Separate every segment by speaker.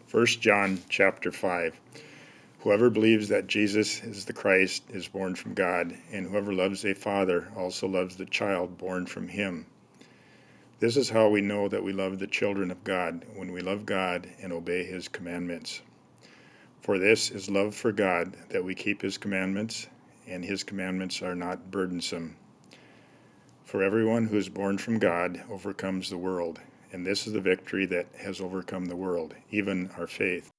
Speaker 1: 1 John chapter 5. Whoever believes that Jesus is the Christ is born from God, and whoever loves a father also loves the child born from him. This is how we know that we love the children of God, when we love God and obey his commandments. For this is love for God, that we keep his commandments, and his commandments are not burdensome. For everyone who is born from God overcomes the world, and this is the victory that has overcome the world, even our faith.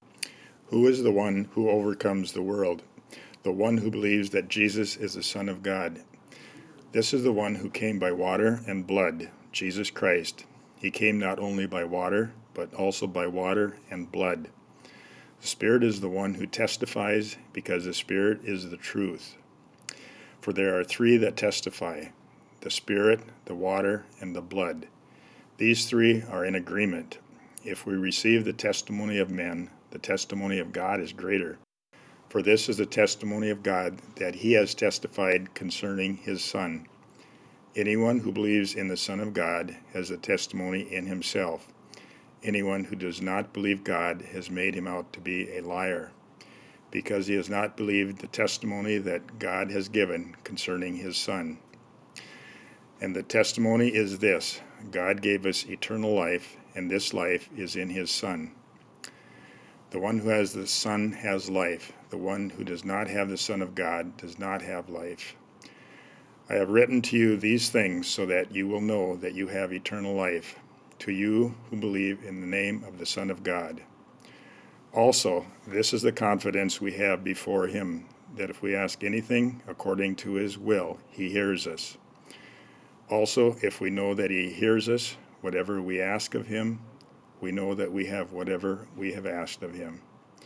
Speaker 1: Who is the one who overcomes the world? The one who believes that Jesus is the Son of God. This is the one who came by water and blood, Jesus Christ. He came not only by water, but also by water and blood. The Spirit is the one who testifies, because the Spirit is the truth. For there are three that testify: the Spirit, the water, and the blood. These three are in agreement. If we receive the testimony of men, the testimony of God is greater. For this is the testimony of God, that he has testified concerning his Son. Anyone who believes in the Son of God has a testimony in himself. Anyone who does not believe God has made him out to be a liar, because he has not believed the testimony that God has given concerning his Son. And the testimony is this: God gave us eternal life, and this life is in his Son. The one who has the Son has life. The one who does not have the Son of God does not have life. I have written to you these things so that you will know that you have eternal life, to you who believe in the name of the Son of God. Also, this is the confidence we have before him, that if we ask anything according to his will, he hears us. Also, if we know that he hears us, whatever we ask of him, we know that we have whatever we have asked of him.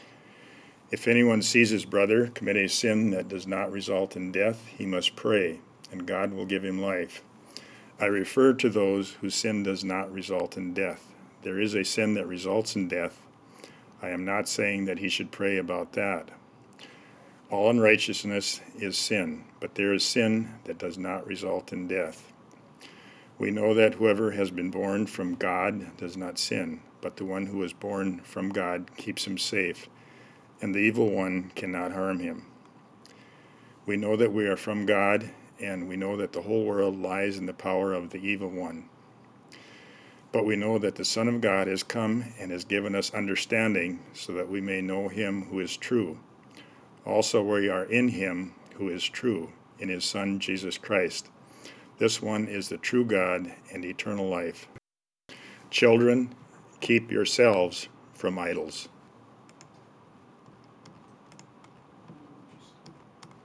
Speaker 1: If anyone sees his brother commit a sin that does not result in death, he must pray, and God will give him life. I refer to those whose sin does not result in death. There is a sin that results in death. I am not saying that he should pray about that. All unrighteousness is sin, but there is sin that does not result in death. We know that whoever has been born from God does not sin, but the one who is born from God keeps him safe, and the evil one cannot harm him. We know that we are from God, and we know that the whole world lies in the power of the evil one. But we know that the Son of God has come and has given us understanding, so that we may know him who is true. Also we are in him who is true, in his Son Jesus Christ. This one is the true God and eternal life. Children, keep yourselves from idols.